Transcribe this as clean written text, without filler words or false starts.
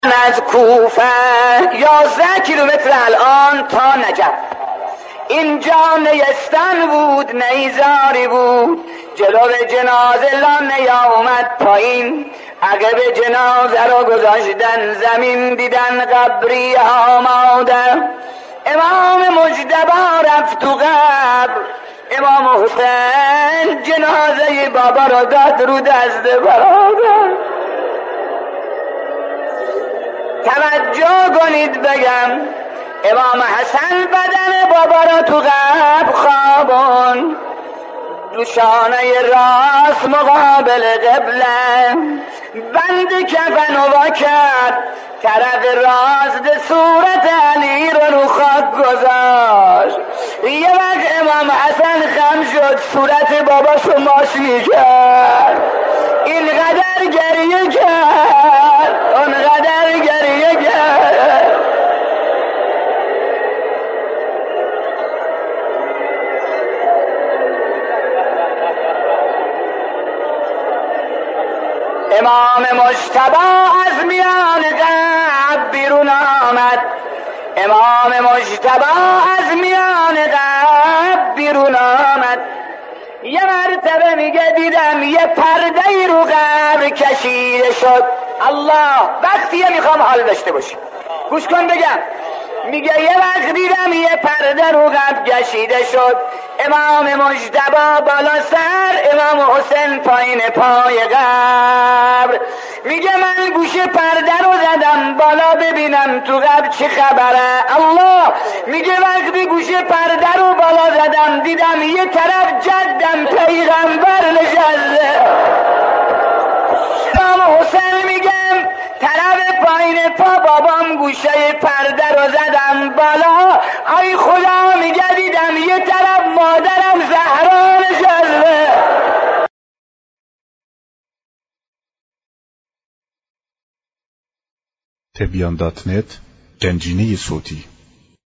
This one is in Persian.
از کوفه 11 کیلومتر الان تا نجف. اینجا نیستان بود نیزاری بود، جلو جنازه لا نیامد پایین، عقب جنازه رو گذاشتن زمین، دیدن قبری آماده. امام مجتبی رفت تو قبر، امام حسین جنازه بابا رو داد رو دست برادر. توجه کنید بگم، امام حسن بدن بابا را تو قبر خوابون، دوشانه راست مقابل قبله، بند کفن و کرد طرف راست صورت علی رو خاک گذاشت. یه وقت امام حسن خم شد، صورت باباشو ماشی کرد، اینقدر گریه کرد، اونقدر گریه کرد. امام مجتبی از میان قبر بیرون آمد، امام مجتبی از میان قبر بیرون آمد. یه مرتبه میگه دیدم یه پرده رو قبر کشیده شد. الله، وقتیه میخوام حال داشته باشی، گوش کن بگم. میگه یه وقت دیدم یه پرده رو قبر کشیده شد، امام مجتبی بالا سر، امام حسین پایین پای قبر. میگه من گوش پرده رو زدم بالا ببینم تو قبر چه خبره. الله، میگه وقتی گوش پرده رو بالا زدم دیدم یه طرف جدم پیغمبر نشسته. امام حسین میگم طرف پایین پا بابام گوشه پرده رو زدم بالا، ای خدا میگه دیدم یه طرف مادرم زهرا نشسته. تبیان.net گنجینه صوتی